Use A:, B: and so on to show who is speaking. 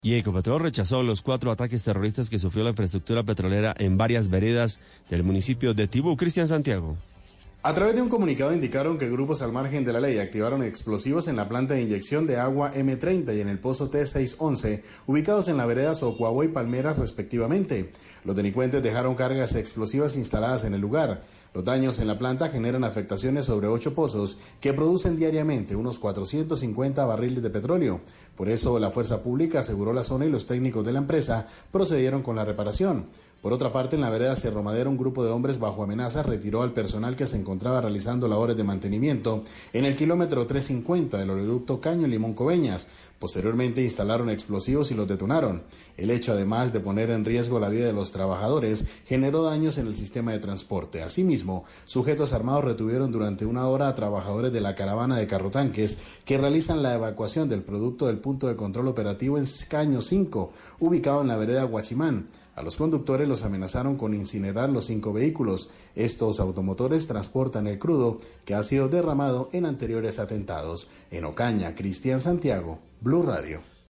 A: Y Ecopetrol rechazó los 4 ataques terroristas que sufrió la infraestructura petrolera en varias veredas del municipio de Tibú. Cristian Santiago.
B: A través de un comunicado indicaron que grupos al margen de la ley activaron explosivos en la planta de inyección de agua M30 y en el pozo T611, ubicados en la vereda Socuagua y Palmeras respectivamente. Los delincuentes dejaron cargas explosivas instaladas en el lugar. Los daños en la planta generan afectaciones sobre 8 pozos que producen diariamente unos 450 barriles de petróleo. Por eso la fuerza pública aseguró la zona y los técnicos de la empresa procedieron con la reparación. Por otra parte, en la vereda Cerro Madero, un grupo de hombres bajo amenaza retiró al personal que se encontraba realizando labores de mantenimiento en el kilómetro 350 del oleoducto Caño Limón Coveñas. Posteriormente instalaron explosivos y los detonaron. El hecho, además de poner en riesgo la vida de los trabajadores, generó daños en el sistema de transporte. Asimismo, sujetos armados retuvieron durante 1 hora a trabajadores de la caravana de carrotanques que realizan la evacuación del producto del punto de control operativo en Caño 5, ubicado en la vereda Huachimán. A los conductores los amenazaron con incinerar los 5 vehículos. Estos automotores transportan el crudo que ha sido derramado en anteriores atentados. En Ocaña, Cristian Santiago, Blue Radio.